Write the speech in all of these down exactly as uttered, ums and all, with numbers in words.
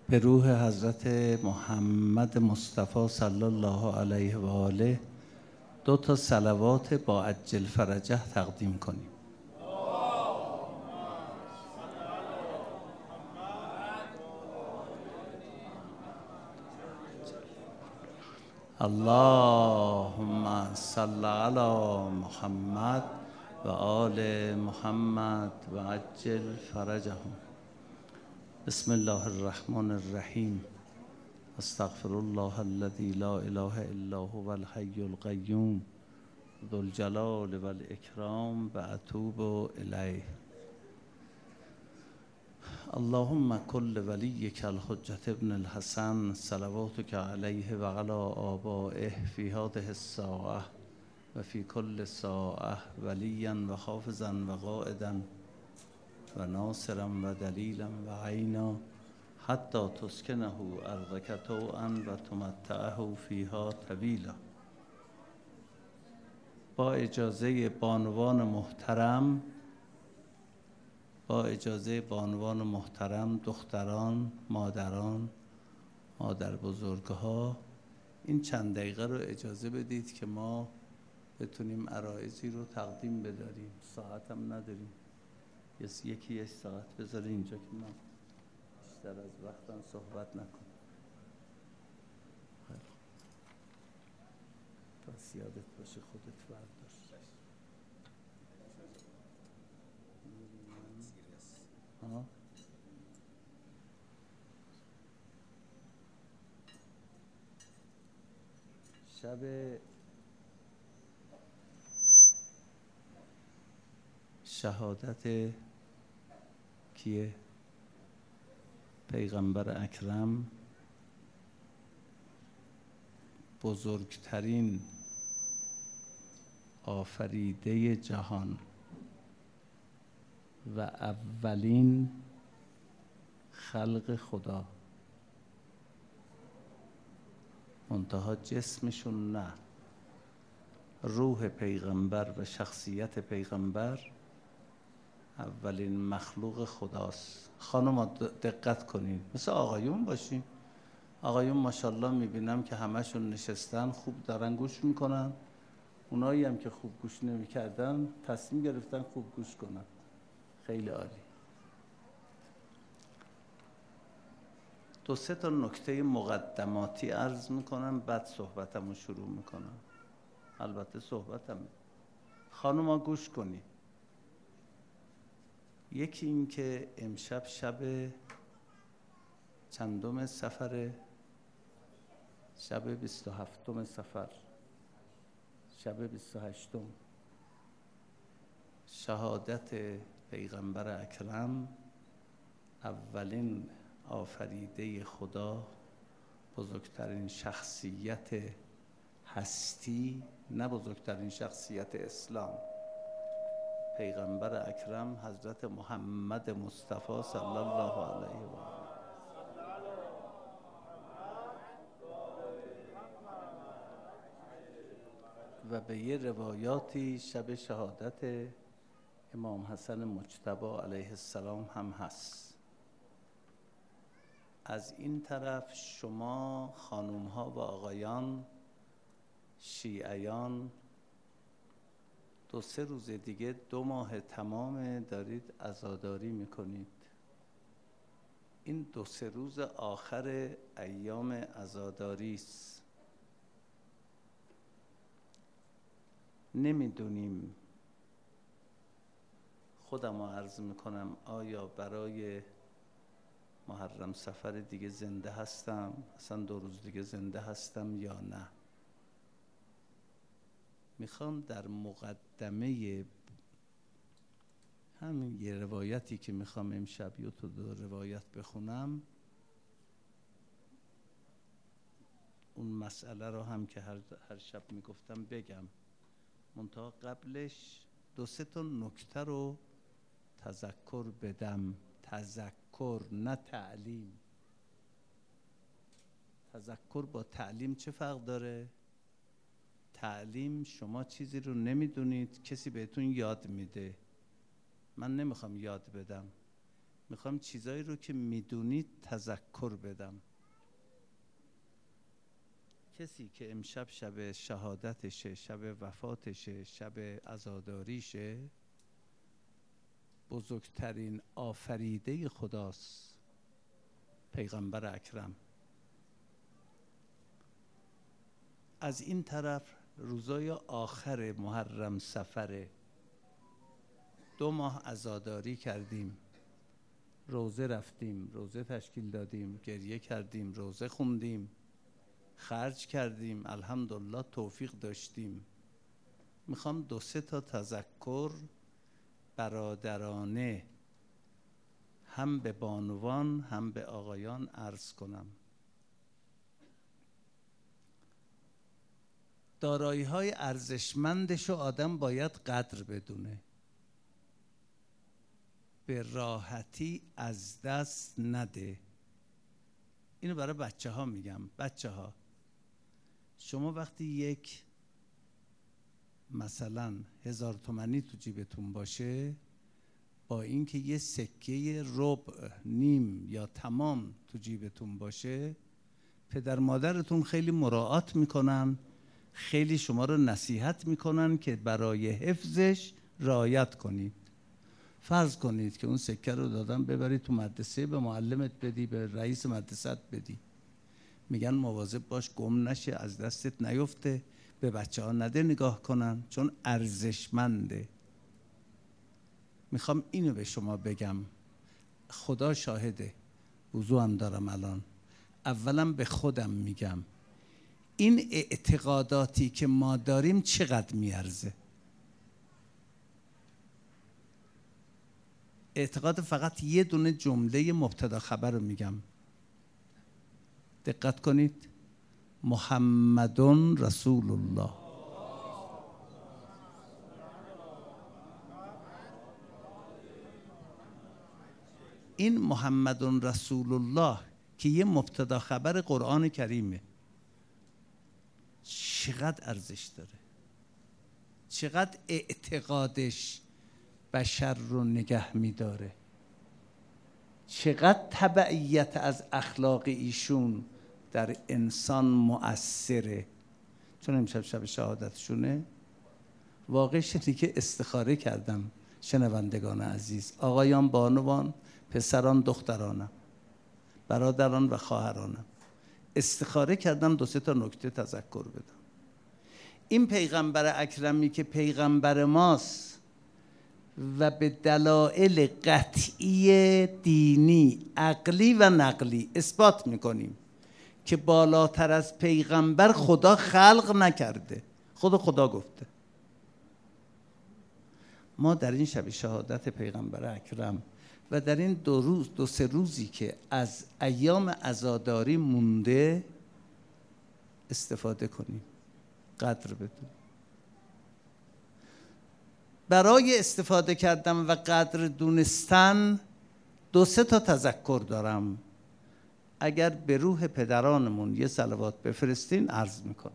به روح حضرت محمد مصطفی صلی الله علیه و آله دو تا صلوات با عجل فرجه تقدیم کنیم. اللهم صل علی محمد و آل محمد و عجل فرجهم. بسم الله الرحمن الرحیم. استغفر الله الذي لا اله الا هو الحي القیوم ذو الجلال والاکرام و اتوب الیه. اللهم کل ولیک الحجة ابن الحسن صلواتک علیه و علی آبائه فی هذه الساعة و فی کل ساعة ولیا و حافظا و قائدا و ناصرا و دلیلا و عینا حتی تسکنه ارضک طوعا و تمتعه فیها طویلا. با اجازه بانوان محترم با اجازه بانوان محترم، دختران، مادران، مادر بزرگها، این چند دقیقه رو اجازه بدید که ما بتونیم عرایضی رو تقدیم بداریم. ساعت هم نداریم، یکی یک ساعت بذاره اینجا که من بیشتر از وقتم صحبت نکنم. پس یادت باشه خودت برداشت. ها؟ شب شهادت کیه؟ پیغمبر اکرم، بزرگترین آفریده جهان و اولین خلق خدا، منتها جسمشون نه، روح پیغمبر و شخصیت پیغمبر اولین مخلوق خداست. خانم دقت کنین، مثل آقایون باشین. آقایون ماشاءالله میبینم که همشون نشستن، خوب دارن گوش میکنن. اونایی هم که خوب گوش نمیکردن تصمیم گرفتن خوب گوش کنن. خیلی عالی. دو سه تا نکته مقدماتی عرض میکنم، بعد صحبتمو شروع میکنم. البته صحبتم خانوما گوش کنی. یکی این که امشب شب چندم سفر؟ شب بیست و هفتم سفر، شب بیست و هشتم شهادت پیغمبر اکرم، اولین آفریده خدا، بزرگترین شخصیت هستی، نه بزرگترین شخصیت اسلام، پیغمبر اکرم حضرت محمد مصطفی صلی الله علیه و آله. و به یه روایاتی شب شهادت امام حسن مجتبی علیه السلام هم هست. از این طرف شما خانوم ها و آقایان شیعیان دو سه روز دیگه دو ماه تمام دارید عزاداری میکنید. این دو سه روز آخر ایام عزاداری است. نمیدونیم، خودم رو عرض میکنم، آیا برای محرم سفر دیگه زنده هستم، اصلا دو روز دیگه زنده هستم یا نه. میخوام در مقدمه همین یه روایتی که میخوام امشب یه تو دو روایت بخونم، اون مسئله رو هم که هر, هر شب میگفتم بگم. منتها قبلش دو سه تا نکته رو تذکر بدم. تذکر نه تعلیم. تذکر با تعلیم چه فرق داره؟ تعلیم شما چیزی رو نمیدونید، کسی بهتون یاد میده. من نمیخوام یاد بدم، میخوام چیزایی رو که میدونید تذکر بدم. کسی که امشب شب شهادتشه، شب وفاتشه، شب عزاداریشه، بزرگترین آفریده خداست، پیغمبر اکرم. از این طرف روزای آخر محرم سفره، دو ماه عزاداری کردیم، روزه رفتیم، روزه تشکیل دادیم، گریه کردیم، روزه خوندیم، خرج کردیم، الحمدلله توفیق داشتیم. میخوام دو سه تا تذکر برادرانه هم به بانوان هم به آقایان عرض کنم. دارایی های ارزشمندشو آدم باید قدر بدونه، به راحتی از دست نده. اینو برای بچه ها میگم. بچه ها، شما وقتی یک مثلا هزار تومنی تو جیبتون باشه، با اینکه یه سکه ربع، نیم یا تمام تو جیبتون باشه، پدر مادرتون خیلی مراعات میکنن، خیلی شما رو نصیحت میکنن که برای حفظش رعایت کنید. فرض کنید که اون سکه رو دادن ببرید تو مدرسه، به معلمت بدی، به رئیس مدرسه‌ت بدی، میگن مواظب باش گم نشه، از دستت نیفته، به بچه ها نده نگاه کنن، چون ارزشمنده. میخوام اینو به شما بگم، خدا شاهده، وضو هم دارم الان، اولا به خودم میگم، این اعتقاداتی که ما داریم چقدر میارزه؟ اعتقاد، فقط یه دونه جمله مبتدا خبر رو میگم، دقت کنید، محمدun رسول الله. این محمدun رسول الله که یه مبتدا خبر قرآن کریمه، چقدر ارزش داره، چقدر اعتقادش بشر رو نگه میداره، چقدر تبعیت از اخلاق ایشون در انسان مؤثره. چون امشب شب شهادتشونه، واقعش اینه که استخاره کردم. شنوندگان عزیز، آقایان، بانوان، پسران، دخترانم، برادران و خواهرانم، استخاره کردم دو سه تا نکته تذکر بدم. این پیغمبر اکرمی که پیغمبر ماست و به دلایل قطعی دینی، عقلی و نقلی اثبات میکنیم که بالاتر از پیغمبر خدا خلق نکرده، خود خدا گفته. ما در این شب شهادت پیغمبر اکرم و در این دو روز دو سه روزی که از ایام عزاداری مونده استفاده کنیم، قدر بدونیم. برای استفاده کردن و قدر دونستن دو سه تا تذکر دارم. اگر به روح پدرانمون یه صلوات بفرستین عرض میکنم.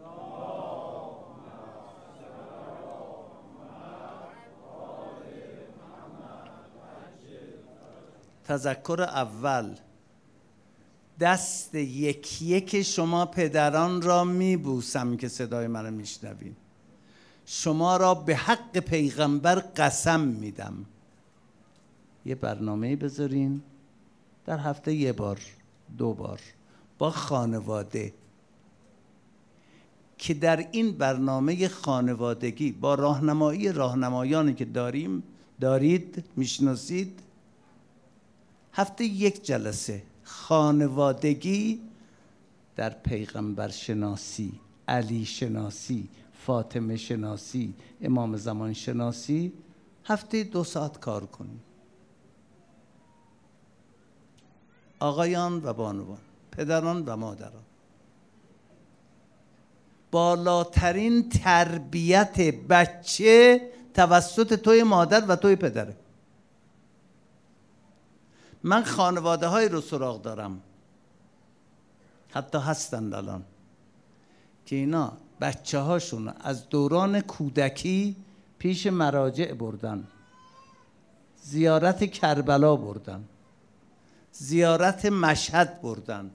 تذکر اول، دست یک یک شما پدران را میبوسم که صدای منو میشنوین. شما را به حق پیغمبر قسم میدم یه برنامه بذارین در هفته یه بار دو بار با خانواده، که در این برنامه خانوادگی با راهنمایی راهنمایانی که داریم دارید میشناسید، هفته یک جلسه خانوادگی در پیغمبر شناسی، علی شناسی، فاطمه شناسی، امام زمان شناسی، هفته دو ساعت کار کنیم. آقایان و بانوان، پدران و مادران، بالاترین تربیت بچه توسط توی مادر و توی پدره. من خانواده های رو سراغ دارم، حتی هستند الان، که اینا بچه هاشون از دوران کودکی پیش مراجع بردن، زیارت کربلا بردن، زیارت مشهد بردن،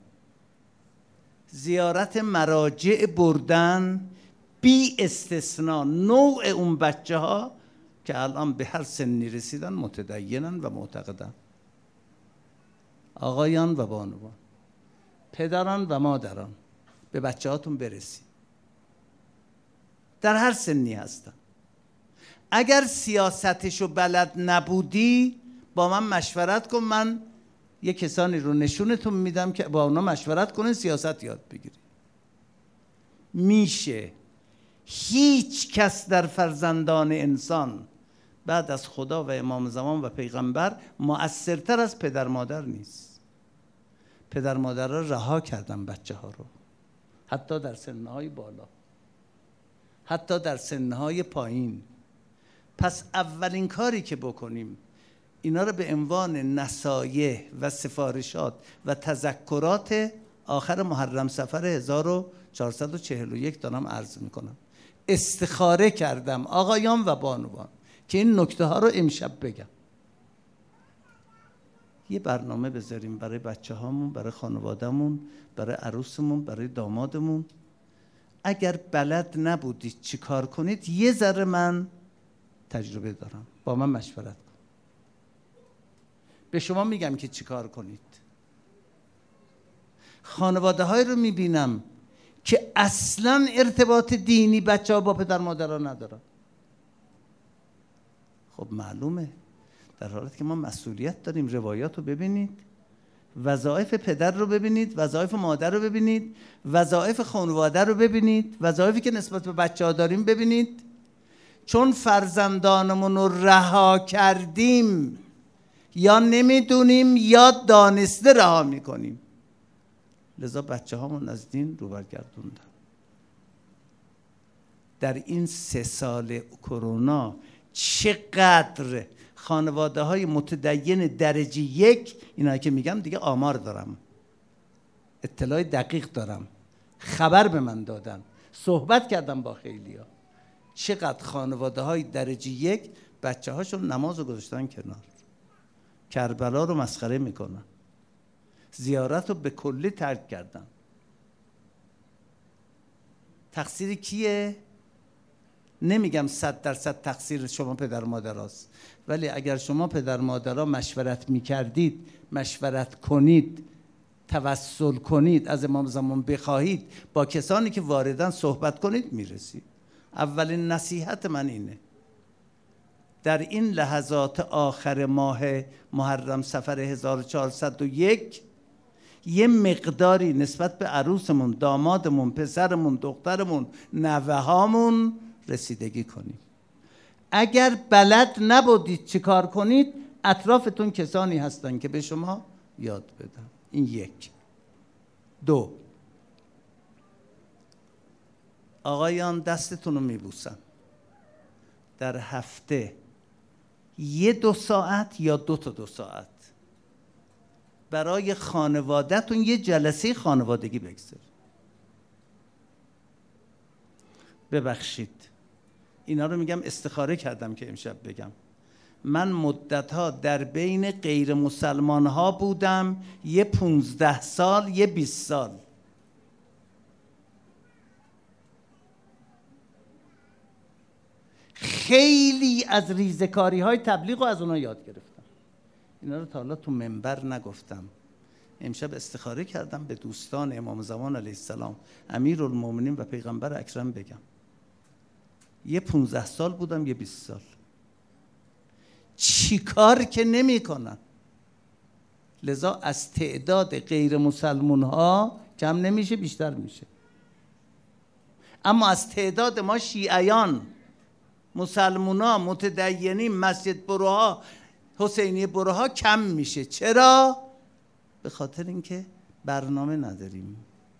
زیارت مراجع بردن، بی استثناء نوع اون بچه ها که الان به هر سنی رسیدن متدینن و معتقدن. آقایان و بانوان، پدران و مادران، به بچه هاتون برسید، در هر سنی هستن. اگر سیاستشو بلد نبودی با من مشورت کن، من یه کسانی رو نشونتون میدم که با اونا مشورت کنین سیاست یاد بگیرید. میشه. هیچ کس در فرزندان انسان بعد از خدا و امام زمان و پیغمبر مؤثرتر از پدر مادر نیست. پدر مادر را رها کردن بچه ها رو، حتی در سنهای بالا، حتی در سنهای پایین. پس اولین کاری که بکنیم اینا رو به عنوان نصایح و سفارشات و تذکرات آخر محرم صفر هزار و چهارصد و چهل و یک دارم عرض میکنم. استخاره کردم آقایان و بانوان که این نکته ها رو امشب بگم. یه برنامه بذاریم برای بچه هامون، برای خانوادهمون، برای عروسمون، برای دامادمون. اگر بلد نبودید چی کار کنید، یه ذره من تجربه دارم، با من مشورت کن. به شما میگم که چی کار کنید. خانواده های رو میبینم که اصلا ارتباط دینی بچه ها با پدر مادر ها ندارن. خب معلومه، در حالت که ما مسئولیت داریم. روایات رو ببینید، وظایف پدر رو ببینید، وظایف مادر رو ببینید، وظایف خانواده رو ببینید، وظایفی که نسبت به بچه ها داریم ببینید. چون فرزندانمون رو رها کردیم، یا نمیدونیم یا دانسته رها میکنیم، لذا بچه هامون از دین رو برگردوندن. در این سه سال کرونا چقدر خانواده های متدین درجه یک، اینا که میگم دیگه آمار دارم، اطلاع دقیق دارم، خبر به من دادن، صحبت کردم با خیلیا، چقدر خانواده های درجه یک بچه هاشون نماز رو گذاشتن کنار، کربلا رو مسخره میکنن، زیارت رو به کلی ترک کردن. تقصیر کیه؟ نمیگم صد درصد تقصیر شما پدر مادر هست، ولی اگر شما پدر مادرها مشورت میکردید، مشورت کنید، توسل کنید، از امام زمان بخواهید، با کسانی که واردن صحبت کنید، میرسید. اولین نصیحت من اینه. در این لحظات آخر ماه محرم صفر هزار و چهارصد و یک یه مقداری نسبت به عروسمون، دامادمون، پسرمون، دخترمون، نوه‌هامون رسیدگی کنیم. اگر بلد نبودید چی کار کنید، اطرافتون کسانی هستن که به شما یاد بدن. این یک. دو، آقایان دستتون رو میبوسن. در هفته یه دو ساعت یا دو تا دو ساعت برای خانواده‌تون یه جلسه خانوادگی بگذارید. ببخشید اینا رو میگم استخاره کردم که امشب بگم. من مدتها در بین غیر مسلمان ها بودم، یه پونزده سال، یه بیست سال. خیلی از ریزکاری های تبلیغ رو از اونا یاد گرفتم. اینا رو تا حالا تو منبر نگفتم. امشب استخاره کردم به دوستان امام زمان علیه السلام، امیرالمومنین و پیغمبر اکرم بگم. یه پونزده سال بودم، یه بیست سال. چی کار که نمی کنن. لذا از تعداد غیر مسلمون ها کم نمیشه، بیشتر میشه. اما از تعداد ما شیعیان، مسلمونا، متدینین، مسجد بروها، حسینی بروها کم میشه. چرا؟ به خاطر اینکه برنامه نداریم.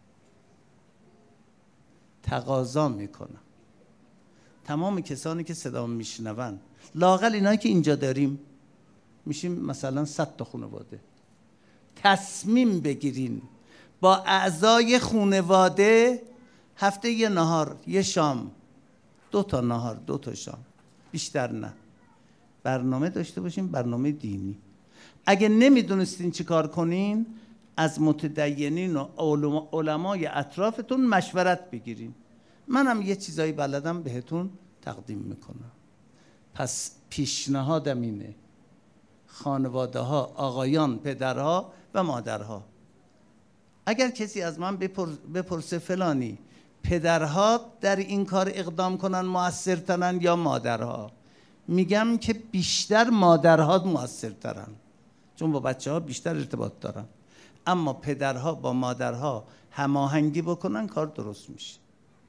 تقاضا میکنم تمام کسانی که صدا میشنون، لااقل اینایی که اینجا داریم میشیم مثلا صد تا خانواده، تصمیم بگیرین با اعضای خانواده هفته یه نهار، یه شام، دو تا نهار، دو تا شام، بیشتر نه، برنامه داشته باشین، برنامه دینی. اگه نمیدونستین چی کار کنین، از متدینین و علمای اطرافتون مشورت بگیرین. منم یه چیزایی بلدم بهتون تقدیم میکنم. پس پیشنهادم اینه، خانواده ها، آقایان، پدرها و مادرها، اگر کسی از من بپرسه فلانی پدرها در این کار اقدام کنن مؤثرترن یا مادرها، میگم که بیشتر مادرها مؤثرترن، چون با بچه ها بیشتر ارتباط دارن. اما پدرها با مادرها هماهنگی بکنن کار درست میشه.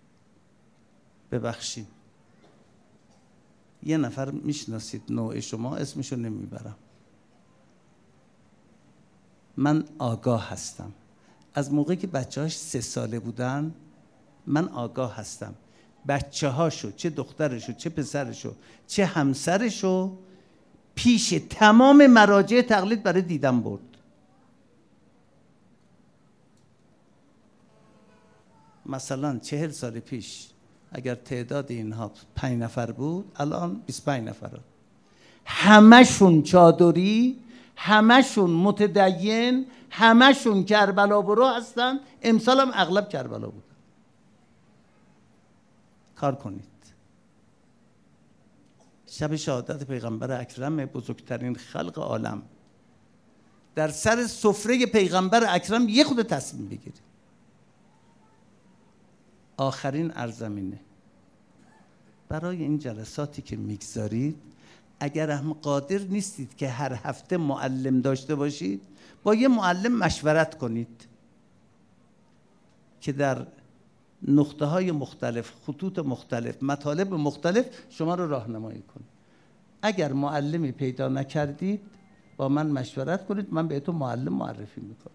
ببخشید یه نفر میشناسید نوع شما، اسمشو نمیبرم. من آگاه هستم از موقعی که بچه هاش سه ساله بودن، من آگاه هستم بچه هاشو، چه دخترشو چه پسرشو چه همسرشو، پیش تمام مراجع تقلید برای دیدن برد. مثلا چهل سال پیش اگر تعداد اینها پنج نفر بود، الان بیست و پنج نفره. همشون چادری، همشون متدین، همشون کربلا برو هستن. امسال هم اغلب کربلا بودن. کار کنید. شب شهادت پیغمبر اکرم، بزرگترین خلق عالم، در سر سفره پیغمبر اکرم یه خود تصمیم بگیرید. آخرین ارزمینه برای این جلساتی که میگذارید، اگر هم قادر نیستید که هر هفته معلم داشته باشید، با یه معلم مشورت کنید که در نقطه های مختلف، خطوط مختلف، مطالب مختلف شما رو راهنمایی کنه. اگر معلمی پیدا نکردید با من مشورت کنید، من بهتون معلم معرفی میکنم.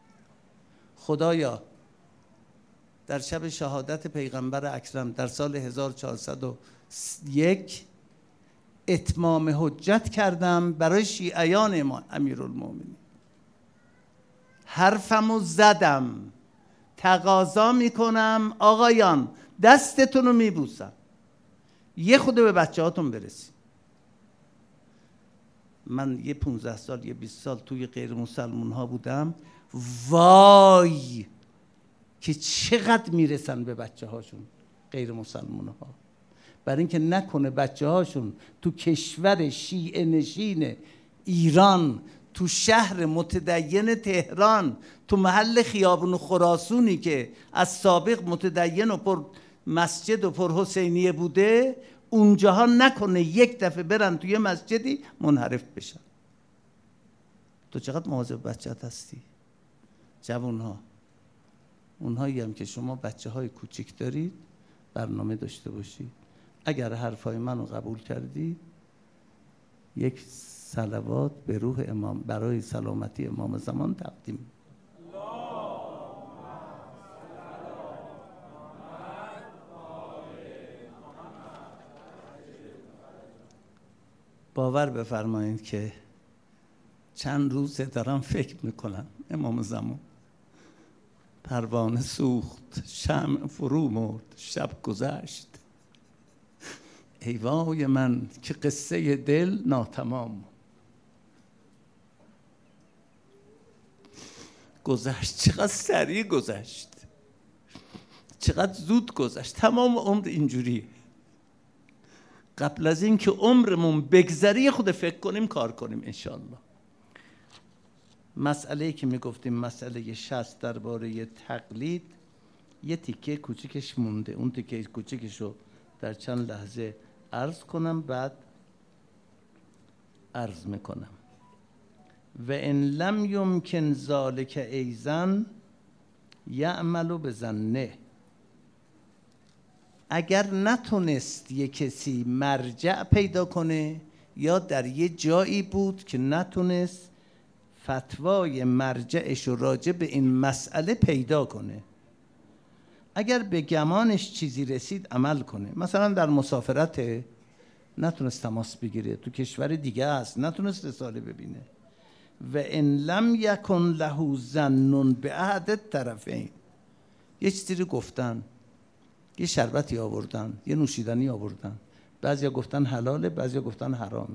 خدایا در شب شهادت پیغمبر اکرم در سال هزار و چهارصد و یک اتمام حجت کردم برای شیعیان ما امیرالمومنین. حرفمو زدم، تقاضا میکنم آقایان دستتون رو میبوسم، یه خود به بچه هاتون برسید. من یه پونزده سال یه بیست سال توی غیر مسلمون ها بودم، وای که چقدر میرسن به بچه هاشون غیر مسلمون ها، برای اینکه نکنه بچه هاشون تو کشور شیعه نشین ایران، تو شهر متدین تهران، تو محل خیابون خراسونی که از سابق متدین و پر مسجد و پر حسینیه بوده، اونجاها نکنه یک دفعه برن توی مسجدی منحرف بشن. تو چقدر مواظب بچه‌ت هستی؟ جوانها، اونهایی هم که شما بچه های کوچیک دارید، برنامه داشته باشید. اگر حرفای منو قبول کردید، یک صلوات به روح امام برای سلامتی امام زمان تقدیم. باور بفرمایید که چند روزه دارم فکر میکنم امام زمان. پروانه سوخت، شمع فرو مرد، شب گذشت، ای وای من که قصه دل ناتمام. گذشت، چقدر سریع گذشت، چقدر زود گذشت. تمام عمر اینجوریه. قبل از این که عمرمون بگذری خود فکر کنیم، کار کنیم انشالله. مسئله‌ای که میگفتیم مسئله شصت درباره تقلید، یه تیکه کوچیکش مونده. اون تیکه کوچیکشو در چند لحظه عرض کنم، بعد عرض میکنم. و ان لم یمکن ذلک ایزن یعمل بظنه. اگر نتونست یه کسی مرجع پیدا کنه، یا در یه جایی بود که نتونست فتوای مرجعش رو راجع به این مسئله پیدا کنه، اگر به گمانش چیزی رسید عمل کنه. مثلا در مسافرت نتونست تماس بگیره، تو کشور دیگه است، نتونست رساله ببینه. و ان لم یکن له ظن باحد الطرفین. یه چیزی رو گفتن، یه شربتی آوردن، یه نوشیدنی آوردن، بعضیا گفتن حلاله، بعضیا گفتن حرامه.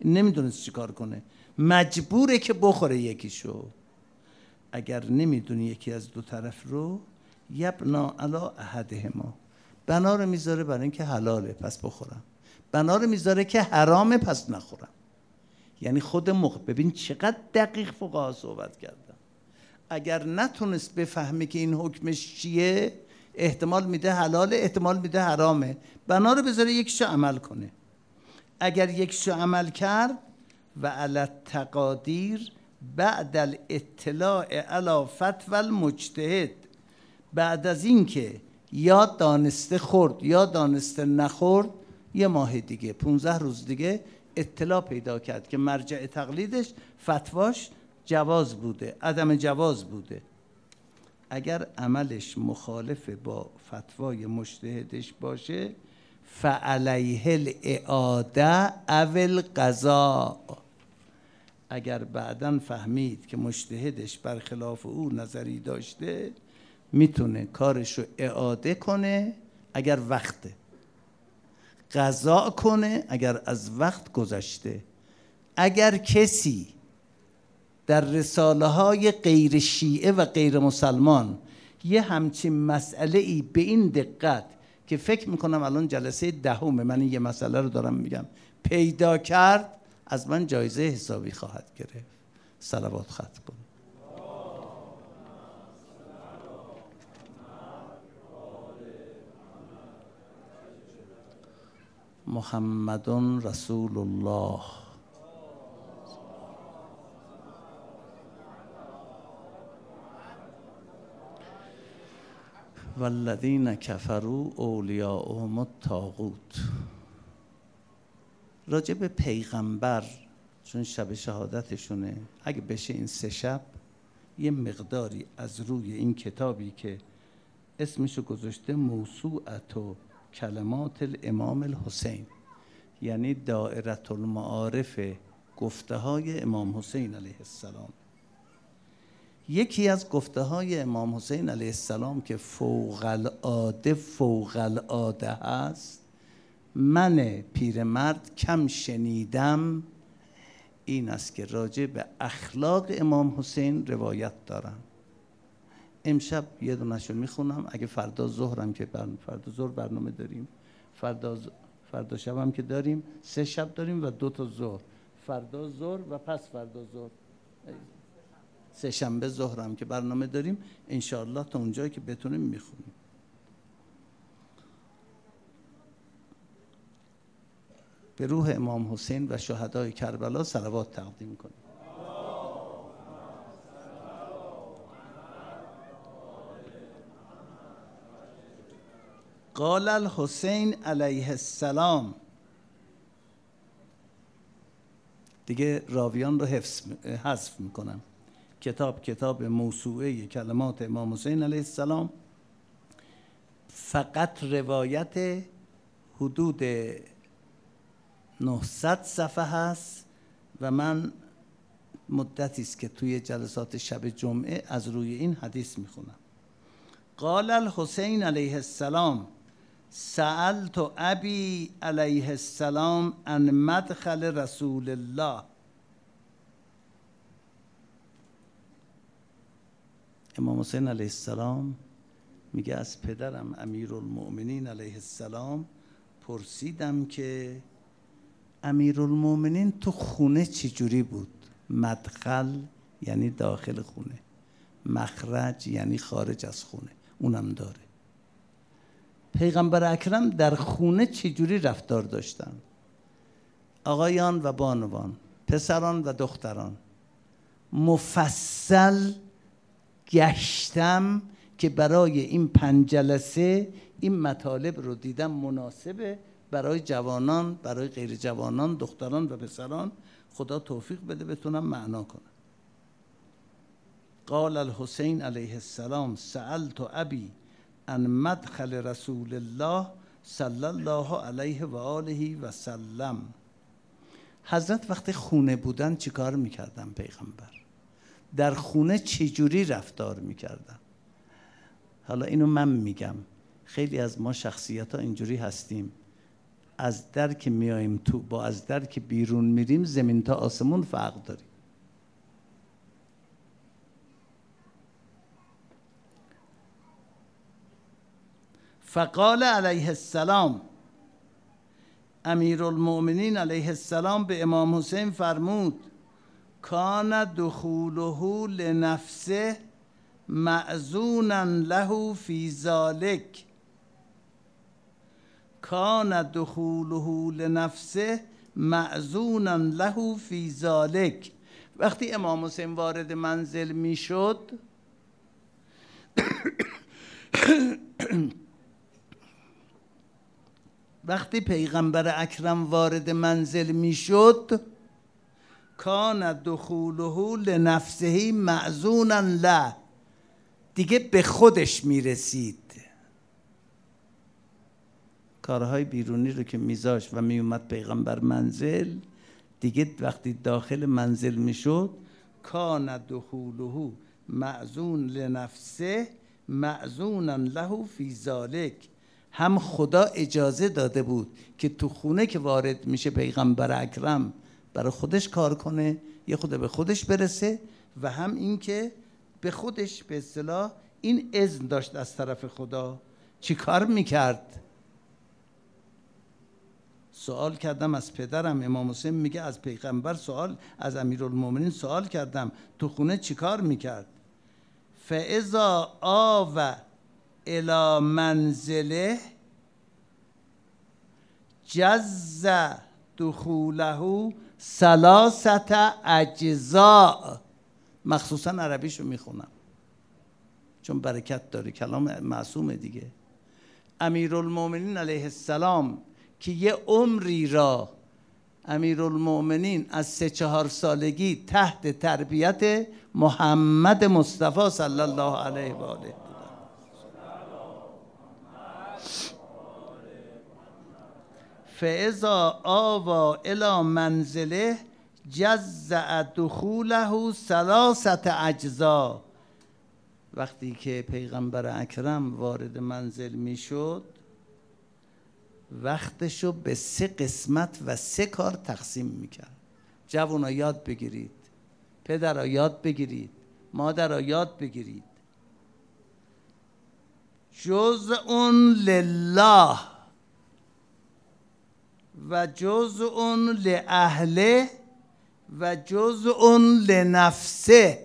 نمیدونست چی کار کنه، مجبوره که بخوره یکیشو. اگر نمیدونی یکی از دو طرف رو، یبنا علی احدهما، بنا رو میذاره برای اینکه حلاله پس بخورم، بنا رو میذاره که حرامه پس نخورم. یعنی خود موقع ببین چقدر دقیق فقها صحبت کردن. اگر نتونست بفهمه که این حکمش چیه، احتمال میده حلاله، احتمال میده حرامه، بنا رو بذاره یکیشو عمل کنه. اگر یکیشو عمل کرد و علی التقادیر بعد الاطلاع علی فتوی المجتهد، بعد از این که یا دانسته خورد یا دانسته نخورد، یه ماه دیگه پونزده روز دیگه اطلاع پیدا کرد که مرجع تقلیدش فتواش جواز بوده، عدم جواز بوده. اگر عملش مخالف با فتوای مجتهدش باشه، فعلیه الاعاده او القضاء. اگر بعداً فهمید که مجتهدش برخلاف او نظری داشته، میتونه کارشو اعاده کنه اگر وقته، قضا کنه اگر از وقت گذشته. اگر کسی در رساله های غیر شیعه و غیر مسلمان یه همچین مسئله ای به این دقت که فکر میکنم الان جلسه دهمه من این یه مسئله رو دارم میگم پیدا کرد، از من جایزه حسابی خواهد گرفت. صلوات ختم کن. محمد رسول الله. والذین کفروا اولیاءهم الطاغوت. راجع به پیغمبر، چون شب شهادتشونه، اگه بشه این سه شب یه مقداری از روی این کتابی که اسمشو گذاشته موسوعت و کلمات الامام الحسین، یعنی دائره المعارف، گفته های امام حسین علیه السلام. یکی از گفته های امام حسین علیه السلام که فوق العاده فوق العاده هست، من پیرمرد کم شنیدم، این است که راجع به اخلاق امام حسین روایت دارم. امشب یه دونشو میخونم، اگه فردا ظهرم که بر... فردا ظهر برنامه داریم، فردا ز... فردا شبم که داریم، سه شب داریم و دو تا ظهر، فردا ظهر و پس فردا ظهر، سه شنبه ظهرم که برنامه داریم، انشاءالله تا اونجایی که بتونیم میخونیم. به روح امام حسین و شهدای کربلا صلوات تقدیم کنیم. قال الحسین علیه السلام. دیگه راویان رو حفظ حذف میکنم. کتاب کتاب موسوعه کلمات امام حسین علیه السلام، فقط روایت حدود نهصد صفحه هست و من مدتی است که توی جلسات شب جمعه از روی این حدیث میخونم. قال الحسین علیه السلام سألت ابی علیه السلام عن مدخل رسول الله. امام حسین علیه السلام میگه از پدرم امیرالمؤمنین علیه السلام پرسیدم که امیرالمؤمنین تو خونه چجوری بود؟ مدخل یعنی داخل خونه، مخرج یعنی خارج از خونه، اونم داره. پیغمبر اکرم در خونه چجوری رفتار داشتن؟ آقایان و بانوان، پسران و دختران، مفصل گشتم که برای این پنج جلسه این مطالب رو دیدم مناسبه برای جوانان، برای غیر جوانان، دختران و پسران. خدا توفیق بده بتونم معنا کنم. قال الحسین علیه السلام سألت ابی عن مدخل رسول الله صلی الله علیه و آله و سلم. حضرت وقتی خونه بودن چیکار میکردن؟ پیغمبر در خونه چجوری رفتار میکردن؟ حالا اینو من میگم، خیلی از ما شخصیت ها اینجوری هستیم، از در که میاییم تو با از در که بیرون میریم زمین تا آسمون فرق داریم. فقال علیه السلام، امیرالمؤمنین علیه السلام به امام حسین فرمود کان دخوله لنفسه مأذونا له فی ذلک، کان دخوله لنفسه مأذونا له فی ذلک. وقتی امام حسین وارد منزل میشد وقتی پیغمبر اکرم وارد منزل میشد کان دخوله لنفسه مأذونا له، دیگه به خودش میرسید. کارهای بیرونی رو که میذاشت و میومد پیغمبر منزل، دیگه وقتی داخل منزل میشد کان دخوله مأذون لنفسه مأذونا له فی ذلک، هم خدا اجازه داده بود که تو خونه که وارد میشه پیغمبر اکرم برای خودش کار کنه، یه خود به خودش برسه، و هم این که به خودش به اصطلاح این اذن داشت از طرف خدا. چی کار میکرد؟ سوال کردم از پدرم امام حسین، میگه از پیغمبر سوال، از امیرالمومنین سوال کردم تو خونه چی کار میکرد؟ فاذا آوى الی منزله جز دخوله ثلاثه اجزاء. مخصوصا عربیشو میخونم چون برکت داره، کلام معصومه دیگه. امیرالمومنین علیه السلام که یه عمری را امیرالمومنین از سه چهار سالگی تحت تربیت محمد مصطفی صلی الله علیه و آله فاذا آوى الی منزله جزع دخوله ثلاثه اجزاء. وقتی که پیغمبر اکرم وارد منزل میشد وقتشو به سه قسمت و سه کار تقسیم میکرد. جوونا یاد بگیرید، پدرها یاد بگیرید، مادرها یاد بگیرید. جزء لله و جزء لأهله و جزء لنفسه.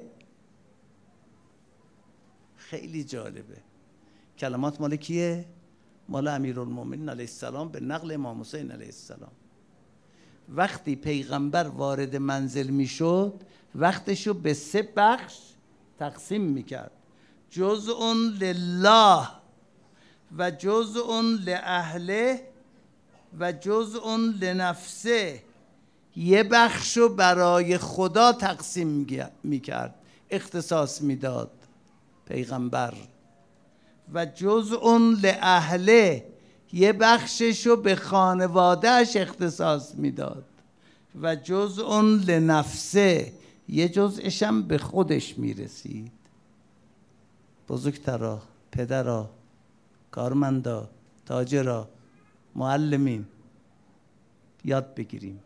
خیلی جالبه. کلمات مال کیه؟ مال امیرالمومنین علیه السلام به نقل امام حسین علیه السلام. وقتی پیغمبر وارد منزل میشد وقتشو به سه بخش تقسیم میکرد. جزء لله و جزء لأهله و جزء لنفسه. یه بخشو برای خدا تقسیم میکرد، اختصاص میداد پیغمبر. و جزء لأهله، یه بخششو به خانوادهش اختصاص میداد. و جزء لنفسه، یه جزءشم به خودش میرسید. بزرگترا، پدرا، کارمندا، تاجرا، معلمین یاد بگیریم.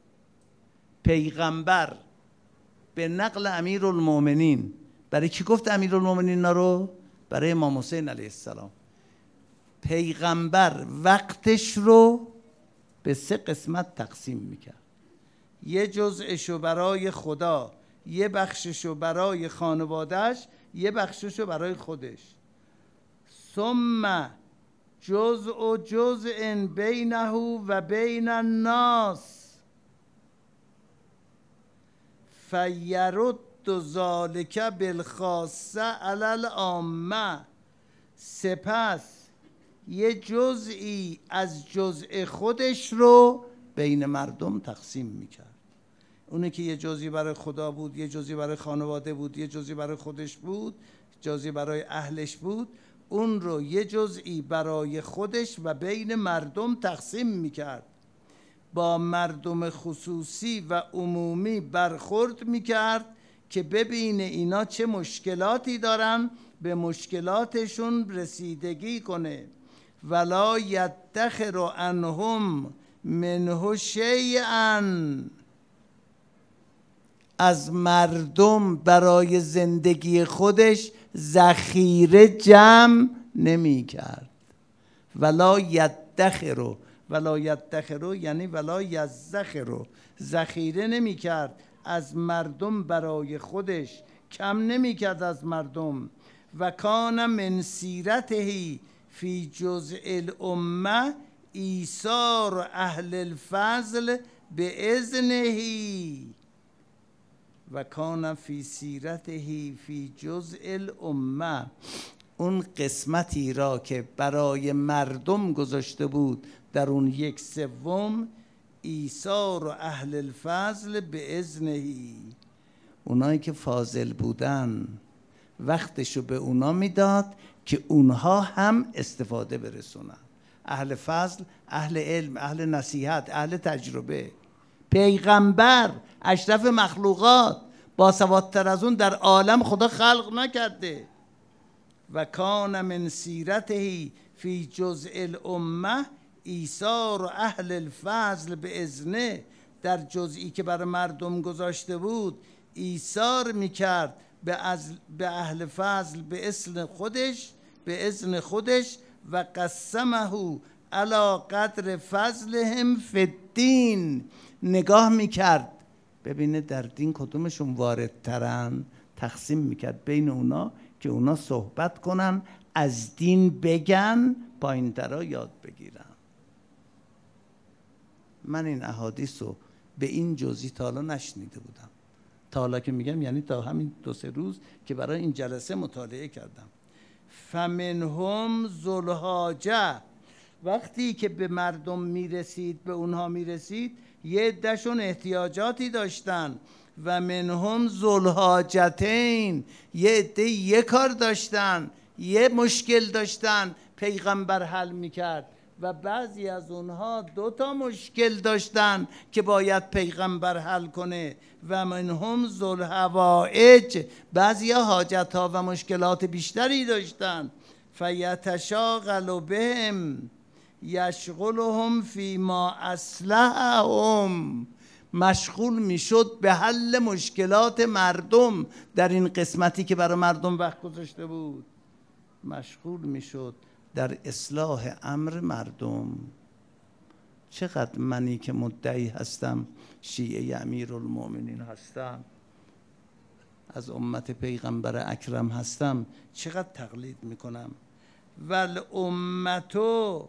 پیغمبر به نقل امیرالمومنین، برای کی گفت امیرالمومنین رو؟ برای امام حسین علیه السلام. پیغمبر وقتش رو به سه قسمت تقسیم میکرد. یه جزءشو برای خدا، یه بخششو برای خانوادهش، یه بخششو برای خودش. ثم جزء جزء بینه و بین الناس فیرد ذالک بالخاصه علی العامه. سپس یه جزئی از جزء خودش رو بین مردم تقسیم میکرد. اونه که یه جزئی برای خدا بود، یه جزئی برای خانواده بود، یه جزئی برای خودش بود، جزئی برای اهلش بود، اون رو یه جزئی برای خودش و بین مردم تقسیم میکرد. با مردم خصوصی و عمومی برخورد میکرد که ببینه اینا چه مشکلاتی دارن، به مشکلاتشون رسیدگی کنه. ولا یدخر عنهم منه شیئا، از مردم برای زندگی خودش ذخیره جمع نمی کرد. ولا یدخر، ولا یدخر یعنی ولا یذخر، ذخیره نمی کرد از مردم برای خودش، کم نمی کرد از مردم. و کان من سیرته فی جزء الامه ایثار اهل الفضل باذنه، و کان فی سیرته فی جزء الامه، اون قسمتی را که برای مردم گذاشته بود در اون یک سوم، ایثار اهل الفضل باذنه، اونایی که فاضل بودن وقتشو به اونا میداد که اونها هم استفاده برسونن. اهل فضل، اهل علم، اهل نصیحت، اهل تجربه. پیغمبر اشرف مخلوقات، باسوادتر از اون در عالم خدا خلق نکرده. و کان من سیرته فی جزء الامه ایثار اهل الفضل باذنه، در جزئی که برای مردم گذاشته بود ایثار میکرد به از به اهل فضل به اذن خودش به اذن خودش. و قسمه علی قدر فضلهم فی الدین، نگاه میکرد ببینه در دین کدومشون واردترن، تقسیم میکرد بین اونا که اونا صحبت کنن، از دین بگن، پایین‌ترا یاد بگیرن. من این احادیث رو به این جزئی تا حالا نشنیده بودم. تا حالا که میگم یعنی تا همین دو سه روز که برای این جلسه مطالعه کردم. فمنهم ذوالحاجه، وقتی که به مردم میرسید، به اونها میرسید، یه عده‌شون احتیاجاتی داشتن. و منهم ذوالحاجتین، یه عده یه کار داشتن، یه مشکل داشتن، پیغمبر حل میکرد. و بعضی از اونها دو تا مشکل داشتن که باید پیغمبر حل کنه. و منهم ذوالحوائج، بعضی ها حاجت ها و مشکلات بیشتری داشتن. فیتشاغل بهم یشغلهم فیما اصلحهم، مشغول میشد به حل مشکلات مردم در این قسمتی که برای مردم وقت گذاشته بود، مشغول میشد در اصلاح امر مردم. چقدر منی که مدعی هستم شیعه امیرالمؤمنین هستم، از امت پیغمبر اکرم هستم، چقدر تقلید میکنم. والامتو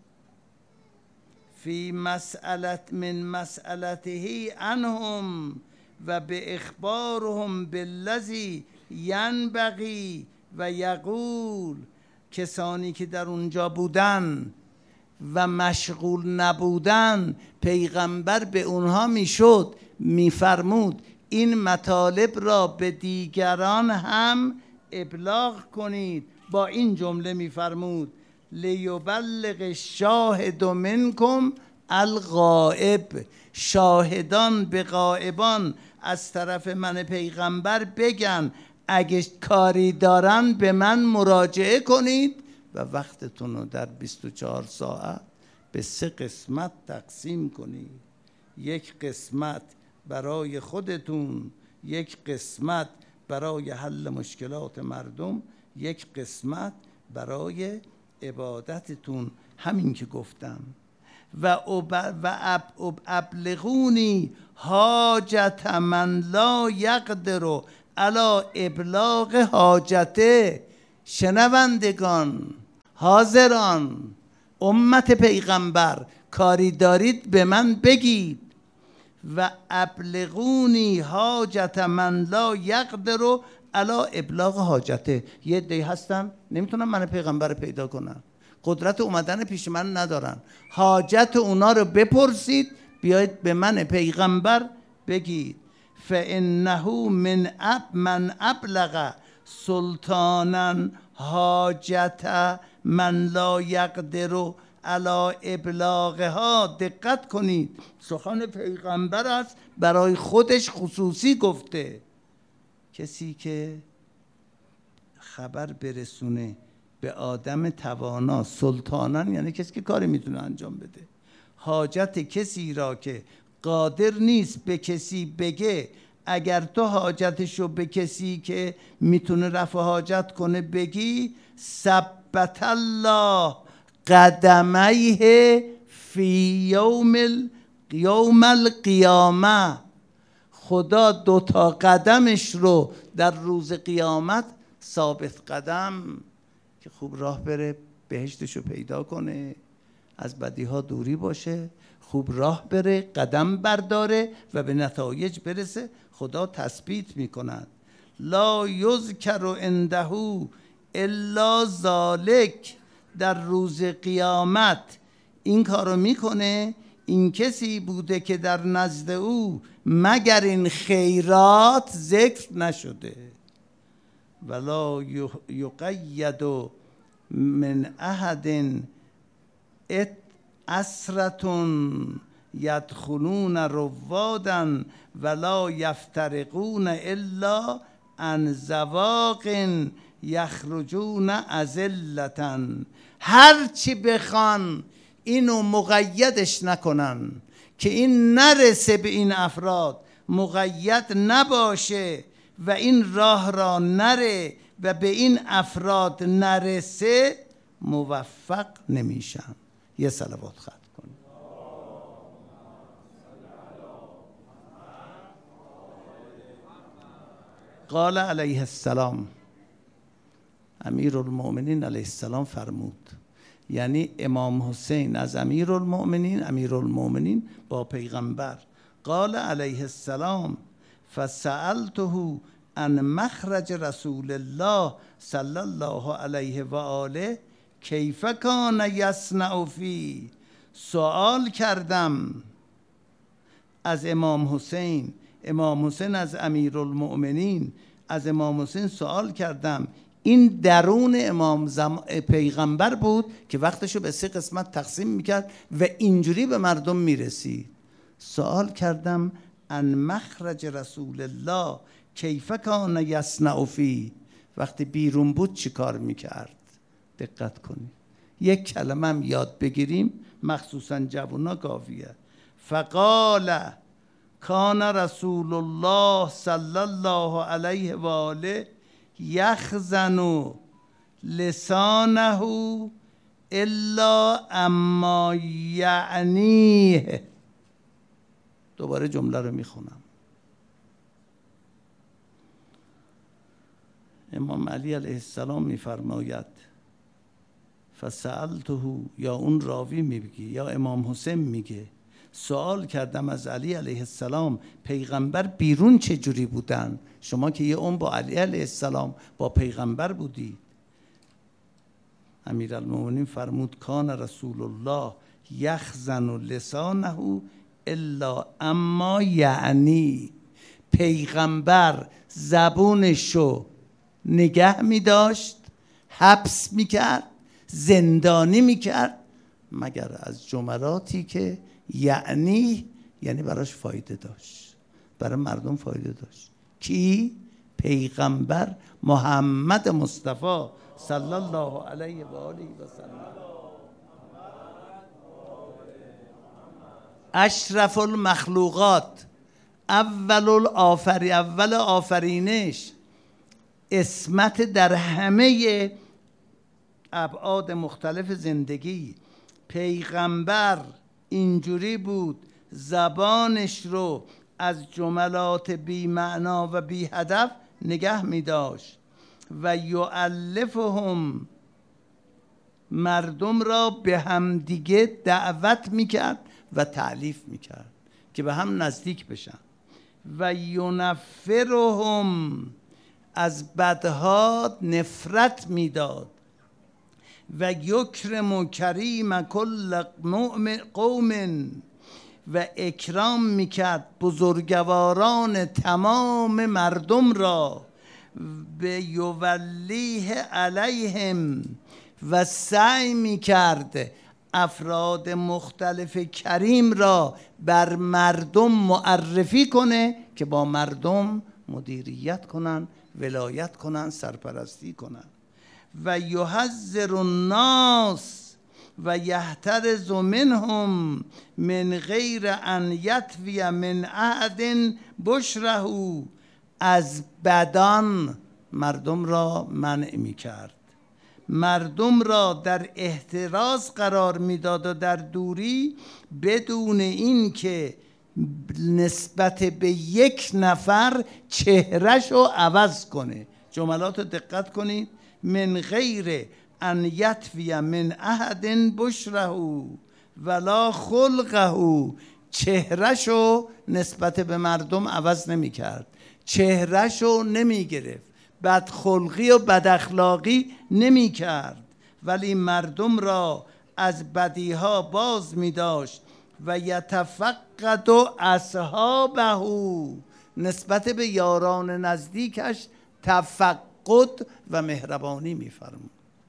فی مسئلت من مسئلته عنهم و به اخبارهم بالذی ینبغی و یقول، کسانی که در اونجا بودن و مشغول نبودن، پیغمبر به اونها میشد میفرمود این مطالب را به دیگران هم ابلاغ کنید. با این جمله میفرمود لیبلغ الشاهد منکم الغائب، شاهدان به غائبان از طرف من پیغمبر بگن اگه کاری دارن به من مراجعه کنید و وقتتون رو در بیست و چهار ساعت به سه قسمت تقسیم کنید. یک قسمت برای خودتون، یک قسمت برای حل مشکلات مردم، یک قسمت برای عبادتتون. همین که گفتم. و ابلغونی حاجت من لا یقدر علی ابلاغ حاجته، شنوندگان، حاضران، امت پیغمبر، کاری دارید به من بگید. و ابلغونی حاجت من لا یقدر علی ابلاغ حاجته، یه عده‌ای هستن نمیتونن من پیغمبر پیدا کنن، قدرت اومدن پیش من ندارن، حاجت اونا رو بپرسید، بیایید به من پیغمبر بگید. فانه من اب من ابلغ سلطانا حاجت من لا یقدر علی ابلاغها. دقت کنید، سخن پیغمبر است، برای خودش خصوصی گفته. کسی که خبر برسونه به آدم توانا، سلطانن یعنی کسی که کاری میتونه انجام بده، حاجت کسی را که قادر نیست به کسی بگه، اگر تو حاجتشو به کسی که میتونه رفع حاجت کنه بگی، ثبت الله قدمیه فی یوم ال... یوم القیامه، خدا دو تا قدمش رو در روز قیامت ثابت قدم که خوب راه بره بهشتشو پیدا کنه، از بدیها دوری باشه، خوب راه بره، قدم برداره و به نتایج برسه، خدا تثبیت میکند. لا یذکر عنده الا ذالک، در روز قیامت این کارو میکنه این کسی بوده که در نزد او مگر این خیرات ذکر نشده. ولا یقید من احد اسرتون یدخلون روادا ولا یفترقون الا عن زواق یخرجون اذلة. هر چی بخوان اینو مقیدش نکنن که این نرسه به این افراد، مقید نباشه و این راه را نره و به این افراد نرسه، موفق نمیشن. یه صلوات ختم کنیم. قال علیه السلام، امیرالمؤمنین علیه السلام فرمود، یعنی امام حسین از امیرالمؤمنین، امیرالمؤمنین با پیغمبر. قال علیه السلام فسألته عن مخرج رسول الله صلی الله علیه و آله کیف کان یصنع فی. سوال کردم از امام حسین، امام حسین از امیرالمؤمنین، از امام حسین سوال کردم، این درون امام زم... پیغمبر بود که وقتشو به سه قسمت تقسیم میکرد و اینجوری به مردم میرسید. سوال کردم ان مخرج رسول الله کیف کان یصنع فی، وقتی بیرون بود چی کار میکرد؟ دقت کنید، یک کلمه هم یاد بگیریم مخصوصا جوونا کافیه. فقال کان رسول الله صلی الله علیه و آله یخزن لسانه الا اما یعنیه. دوباره جمله رو میخونم. امام علی علیه السلام میفرماید فسألته، یا اون راوی میگه یا امام حسین میگه، سوال کردم از علی علیه السلام پیغمبر بیرون چه جوری بودن؟ شما که یه عمر با علی علیه السلام با پیغمبر بودید. امیرالمومنین فرمود کان رسول الله یخزن لسانه الا اما یعنی، پیغمبر زبونشو نگه می داشت، حبس می کرد، زندانی می کرد، مگر از جملاتی که یعنی یعنی براش فایده داشت، برای مردم فایده داشت. کی؟ پیغمبر محمد مصطفی صلی الله علیه و آله و سلم. اشرف المخلوقات، اول الافری اول آفرینش، اسمت در همه ابعاد مختلف زندگی. پیغمبر اینجوری بود زبانش رو از جملات بی معنا و بی هدف نگه می داشت و یؤلفهم، مردم را به هم دیگه دعوت می کرد و تعلیف می کرد که به هم نزدیک بشن. و ینفرهم، از بدها نفرت می داد. و یکرم کریم کل قوم، و اکرام میکرد بزرگواران تمام مردم را. به یولیه علیهم، و سعی میکرد افراد مختلف کریم را بر مردم معرفی کنه که با مردم مدیریت کنن، ولایت کنن، سرپرستی کنن. و یحذر الناس و یحترز منهم من غیر ان یطوی من احد بشره. از بدان مردم را منع می کرد، مردم را در احتراز قرار میداد و در دوری، بدون این که نسبت به یک نفر چهرش رو عوض کنه. جملات رو دقت کنید. من غیر ان یطوی من احد بشره ولا خلقه. چهرش رو نسبت به مردم عوض نمی کرد، چهرش رو نمی گرفت، بدخلقی و بداخلاقی نمی کرد، ولی مردم را از بدیها باز می داشت. و یتفقد اصحابه. نسبت به یاران نزدیکش تفقد و مهربانی می فرمود.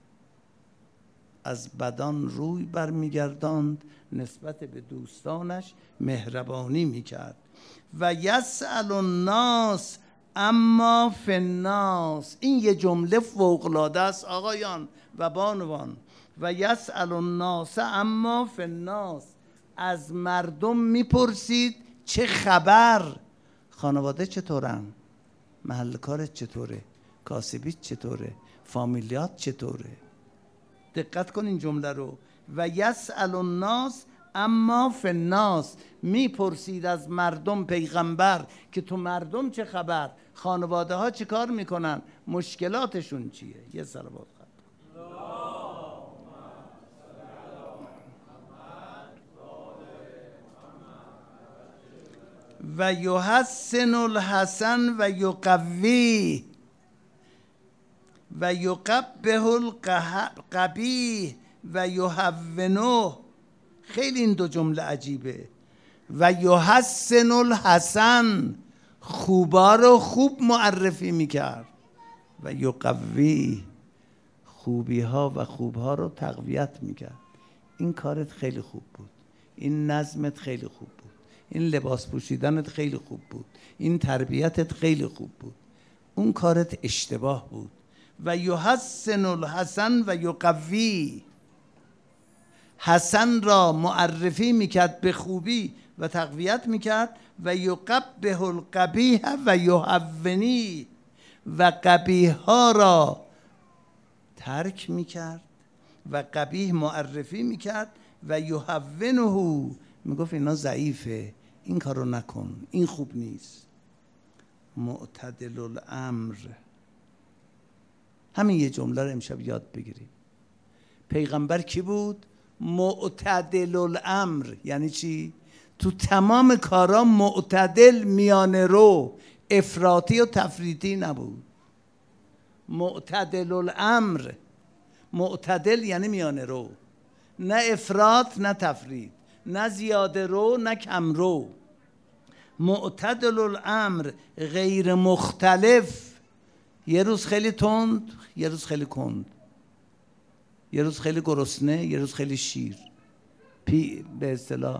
از بدان روی برمیگرداند، نسبت به دوستانش مهربانی می کرد. و یسأل الناس اما فی الناس. این یه جمله فوق‌العاده است آقایان و بانوان. و یسأل الناس اما فی الناس. از مردم میپرسید چه خبر، خانواده چطورن، محل کارت چطوره، کاسبیت چطوره، فامیلیات چطوره. دقت کن این جمله رو. و یسأل الناس اما فی الناس. میپرسید از مردم پیغمبر که تو مردم چه خبر، خانواده ها چه کار میکنن، مشکلاتشون چیه. یه صلوات خط. و یحسن الحسن و یقوی و یقبح القبیح و یهونه. خیلی این دو جمله عجیبه. و یحسن الحسن، خوبا رو خوب معرفی میکرد، و یقوی، خوبی ها و خوب ها رو تقویت میکرد. این کارت خیلی خوب بود، این نظمت خیلی خوب بود، این لباس پوشیدنت خیلی خوب بود، این تربیتت خیلی خوب بود، اون کارت اشتباه بود. و یحسن الحسن و یقوی. حسن را معرفی میکرد به خوبی و تقویت میکرد. و یقبح القبیح و یهونی. و قبیح ها را ترک میکرد و قبیح معرفی میکرد. و یهونه، میگفت اینا ضعیفه، این کارو نکن، این خوب نیست. معتدل الامر. همین یه جمله رو امشب یاد بگیریم. پیغمبر کی بود؟ معتدل الامر. یعنی چی؟ تو تمام کارا معتدل، میانه رو، افراطی و تفریطی نبود. معتدل الامر. معتدل یعنی میانه رو، نه افراط نه تفریط، نه زیاده رو نه کم رو. معتدل الامر، غیر مختلف. یه روز خیلی تند، یه روز خیلی کند، یه روز خیلی گرسنه، یه روز خیلی شیر، پی به اصطلاح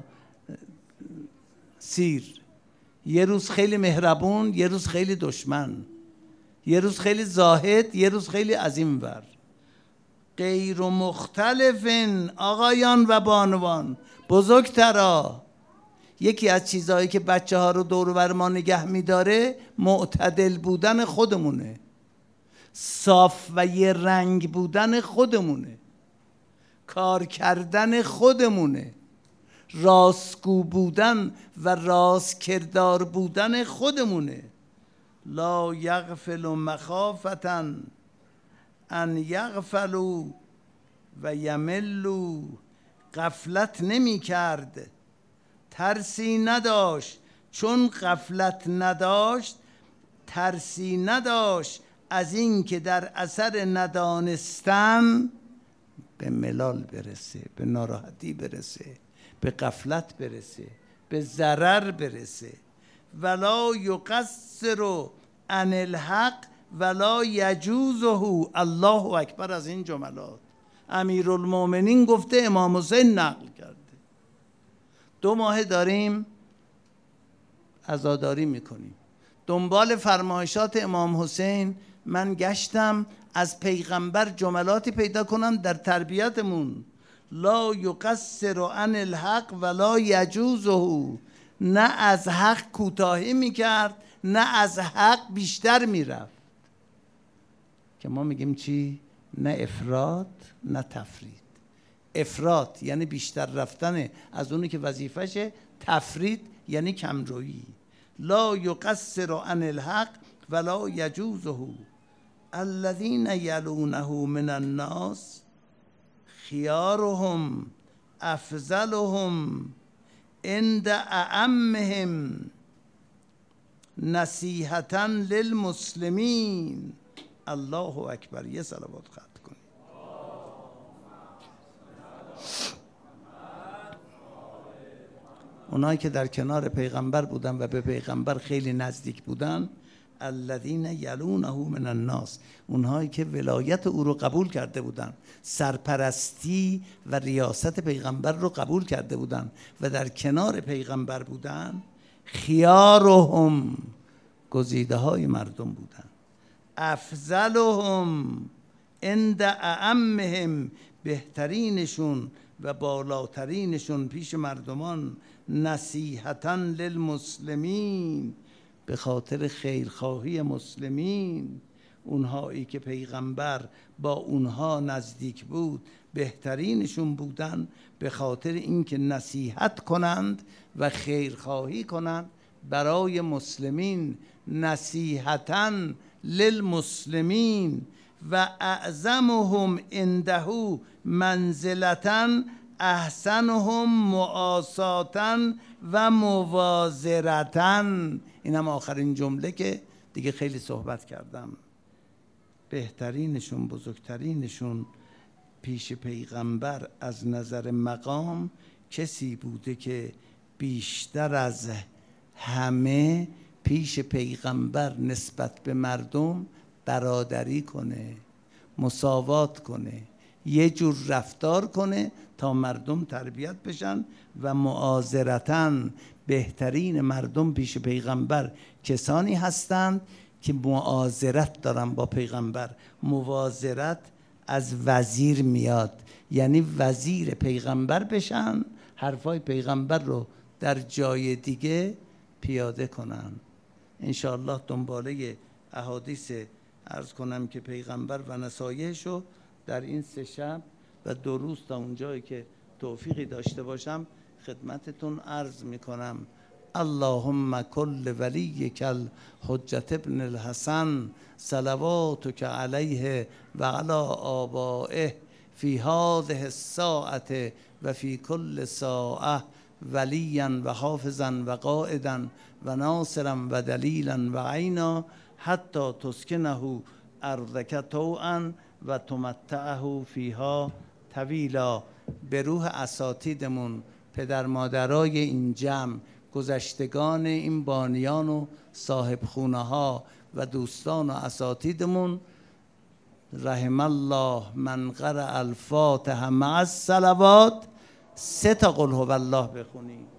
سیر. یه روز خیلی مهربون، یه روز خیلی دشمن، یه روز خیلی زاهد، یه روز خیلی عظیم ور. غیر مختلفن آقایان و بانوان بزرگترا. یکی از چیزهایی که بچه ها رو دور و بر ما نگه میداره معتدل بودن خودمونه، صاف و یه رنگ بودن خودمونه، کار کردن خودمونه، راستگو بودن و راست کردار بودن خودمونه. لا یغفل مخافتا ان یغفلوا و یملوا. غفلت نمی کرد، ترسی نداشت. چون غفلت نداشت، ترسی نداشت از این که در اثر ندانستن به ملال برسه، به ناراحتی برسه، به غفلت برسه، به ضرر برسه. ولا یقصر عن الحق ولا یجوزه. الله اکبر. از این جملات امیرالمومنین گفته، امام حسین نقل کرده. دو ماه داریم عزاداری میکنیم، دنبال فرمایشات امام حسین. من گشتم از پیغمبر جملاتی پیدا کنم در تربیتمون. لا یقصر عن الحق ولا یجوزه، نه از حق کوتاهی میکرد نه از حق بیشتر میرفت. که ما میگیم چی؟ نه افراط نه تفرید. افراط یعنی بیشتر رفتن از اونی که وظیفشه، تفرید یعنی کمرویی. لا یقصر عن الحق ولا یجوزه الذین یلونه من الناس خیارهم افضلهم عند اعمهم نصیحتا للمسلمین. الله اکبر. یه صلوات خط کنید. اونایی که در کنار پیغمبر بودن و به پیغمبر خیلی نزدیک بودن، الذین یلونه من الناس، اونهایی که ولایت او رو قبول کرده بودن، سرپرستی و ریاست پیغمبر رو قبول کرده بودن و در کنار پیغمبر بودن، خیارهم، گزیده های مردم بودن، افضلهم عند اعمهم، بهترینشون و بالاترینشون پیش مردمان، نصیحتا للمسلمین، به خاطر خیرخواهی مسلمین. اونهایی که پیغمبر با اونها نزدیک بود بهترینشون بودن، به خاطر اینکه نصیحت کنند و خیرخواهی کنند برای مسلمین. نصیحتاً للمسلمین و اعظمهم عنده منزلتاً احسنهم معاساتاً و موازرتاً. اینم آخرین جمله که دیگه خیلی صحبت کردم. بهترینشون، بزرگترینشون پیش پیغمبر از نظر مقام کسی بوده که بیشتر از همه پیش پیغمبر نسبت به مردم برادری کنه، مساوات کنه، یه جور رفتار کنه تا مردم تربیت بشن. و معاذرتاً، بهترین مردم پیش پیغمبر کسانی هستند که معاذرت دارن با پیغمبر. موازرت از وزیر میاد، یعنی وزیر پیغمبر بشن، حرفای پیغمبر رو در جای دیگه پیاده کنن. انشاءالله دنباله احادیث عرض کنم که پیغمبر و نصایحشو در این سه شب و دو روز تا اونجایی که توفیقی داشته باشم خدمتتون عرض میکنم. اللهم کل ولیک الحجة ابن الحسن صلواتک علیه و علی آبائه فی هذه الساعة و فی کل ساعة ولیا و حافظا و قائدا و ناصرا و دلیلا و عینا حتی تسکنه ارضک طوعا و تمتعه فیها طویلا. به روح اساتیدمون، پدر مادرای این جمع، گذشتگان این بانیان و صاحب خونه ها و دوستان و اساتیدمون، رحم الله من قرأ الفاتحه مع الصلوات. سه تا قل هو الله بخونید.